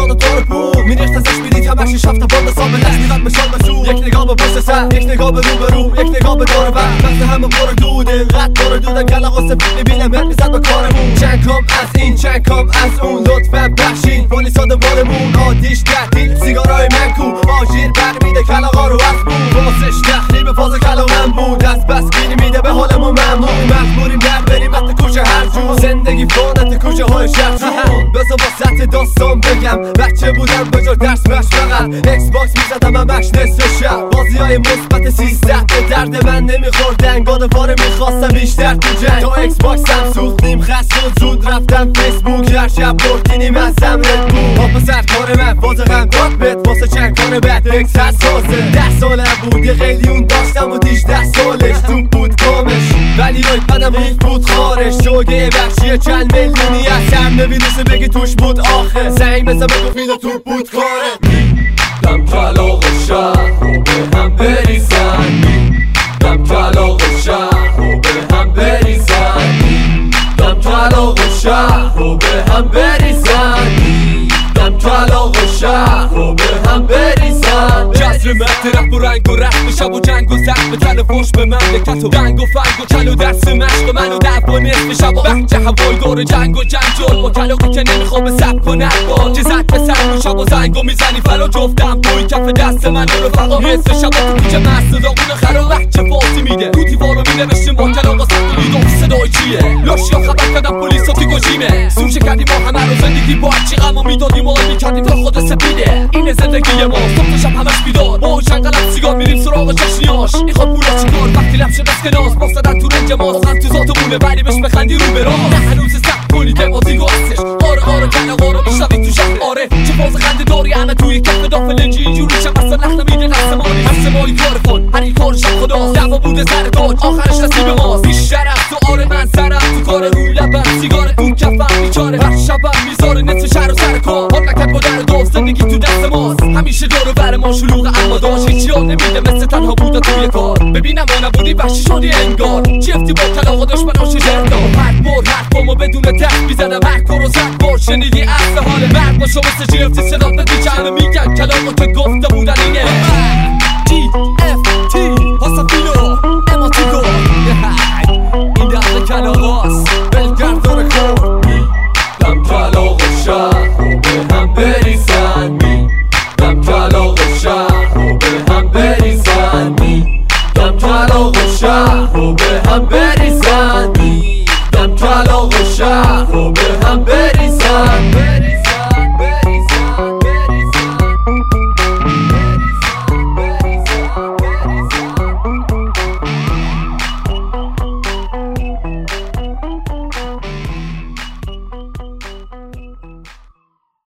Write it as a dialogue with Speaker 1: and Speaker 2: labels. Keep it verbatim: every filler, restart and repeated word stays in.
Speaker 1: داد دور پول میریخت ازش میدید همش شفت تا بالا سامن نشمیدم به شال مشروع یک نگاه به پشت سر یک نگاه به رو به رو یک نگاه به دور بر وقت همه برو دود اینقدر برو دودن کلا قصه میبینم هر میزد با کارمون چند کام از این چند کام از اون لطفا بخشین پلیسا دنبالمون آتیش تعطیل سیگارای من کو آژیر برمیده کلاغا رو از بود واسش تخریب فاز کلامم بود دست بس گیری میده به حالمون ممنون مجبوریم در بریم وقت کوچه هر جور زندگی فانت کوچه های شهر بذار واسط داستان بگم بچه بودم بجار درس مش بغل ایکس باکس میزدم همش نصف شب بازی های مثبت سیزده به درد من نمیخوردن گادواره میخواستم بیشتر تو جنگ تا ایکس باکس هم سوختیم خست و زود رفتم فیسبوک هر شب بردینیم از زمرت بود ها پسر کار من فازقم داد بت واسه چند کار بد ایکس حساسه ده سالم بود یه قیلیون داشتم و دیجده سالش تو بود کامش ولی رای بدم ریخ بود خارش شوگه بخشیه چند میلیونی از سر نبینوسه بگی توش بود آخه زنگ بزن بگو میده تو بود کاره
Speaker 2: دم کلاغ و شهر رو به هم بریزن دم کلاغ و شهر رو به هم بریزن دم کلاغ و شهر رو به هم بریزن دم کلاغ و شهر رو به هم بریزن
Speaker 3: جزر مرد رپ و رنگ و رسم شب و جنگ و زخم تن فوش به مملکت و دنگ و فنگ و کل و درس مشق من و دب و نصف شب و بچه هوایدار جنگ و جنجال با کلاغی که نمیخوام به سب کنه با که زد به سر و شب و زنگ و میزنی فرا جفتم توی کف دست من و رفقا نصف شب و تو کوچه مست و داغون خرا بچه فاسی میده تو دیوارو می‌نوشتیم با کلاغا سخت و صدای چیه لاشیا خبر کردم پلیسا تو گوشیمه سوم شکردیم با همه رو زندگی با هرچی غم و میدادیم و حال میکردیم تا خود سپیده این زندگی ما صبح شب همش بیدار با شنقلم سیگار میریم سراغ جشنیاش میخواد پولا چیکار وقتی لب شد اسکناس باز زدن تو رنج ماست هم تو ذاتمونه ولی بهش بخندی رو به راست نه هنوز سخت کنید بازی گاستش آره آره کلاغا رو میشنوید تو شهر آره چه فاز خنده داری همه توی کف داخل انجی اینجوری شب اصلا لخت نمیده قسمانی قسمانی کار کن هر این کارش خداست دعوا بوده سر داد آخرش نصیب ماست بیشتر از تو آره من سرم تو کار رو لبم سیگار تو کفم بیچاره هر شبم میذاره نصف شهر و سر کار حال نکرد با در دو زندگی تو دست ماست همیشه دور و بر ما شلوغ اما داشت هیچی ها نمیده مثل تنها بوده توی کار ببینم ما نبودی وحشی شدی انگار چفتی با کلاغا دشمناشو جردار هر بار هر بامو بدون تخت میزدم هر کار و زد بار شنیدی اصل حال مرد باشو مثل جفتی صدا بدی که همه میگن کلاغا که گفته بودن اینه تی اف تی هاسافیلو اماتیکو این دقل کلاغاست بلگردار کن
Speaker 2: دم کلاغ و شهر رو به هم بریزن دم کلاغ و شهر رو به هم بریزن دم کلاغ و شهر رو به هم بریزن